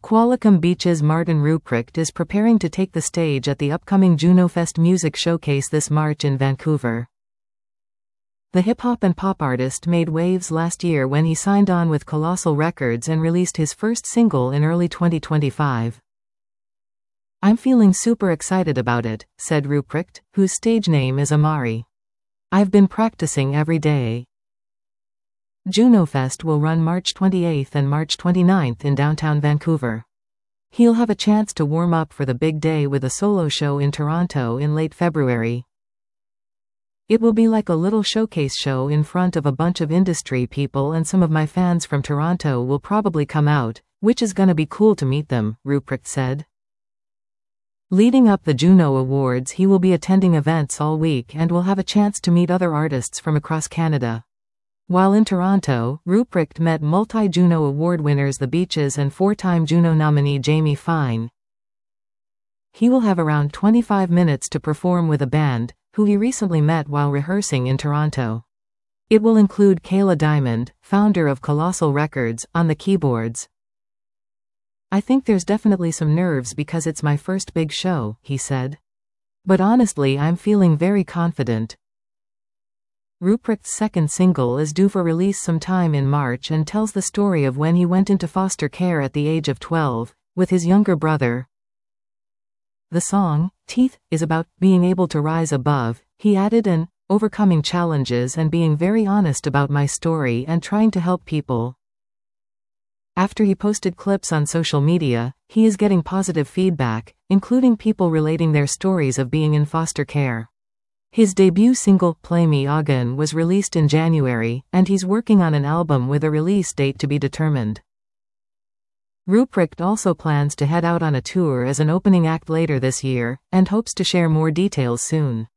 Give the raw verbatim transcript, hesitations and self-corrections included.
Qualicum Beach's Martin Ruprecht is preparing to take the stage at the upcoming JunoFest Music Showcase this March in Vancouver. The hip-hop and pop artist made waves last year when he signed on with Colossal Records and released his first single in early twenty twenty-five. "I'm feeling super excited about it," said Ruprecht, whose stage name is Amari. "I've been practicing every day." JunoFest will run March twenty-eighth and March twenty-ninth in downtown Vancouver. He'll have a chance to warm up for the big day with a solo show in Toronto in late February. "It will be like a little showcase show in front of a bunch of industry people, and some of my fans from Toronto will probably come out, which is gonna be cool to meet them," Ruprecht said. Leading up the Juno Awards, he will be attending events all week and will have a chance to meet other artists from across Canada. While in Toronto, Ruprecht met multi-Juno Award winners The Beaches and four-time Juno nominee Jamie Fine. He will have around twenty-five minutes to perform with a band, who he recently met while rehearsing in Toronto. It will include Kayla Diamond, founder of Colossal Records, on the keyboards. "I think there's definitely some nerves because it's my first big show," he said. "But honestly, I'm feeling very confident." Ruprecht's second single is due for release sometime in March and tells the story of when he went into foster care at the age of twelve, with his younger brother. The song, Teeth, is about being able to rise above, he added, and overcoming challenges and being very honest about my story and trying to help people. After he posted clips on social media, he is getting positive feedback, including people relating their stories of being in foster care. His debut single, Play Me Again, was released in January, and he's working on an album with a release date to be determined. Ruprecht also plans to head out on a tour as an opening act later this year, and hopes to share more details soon.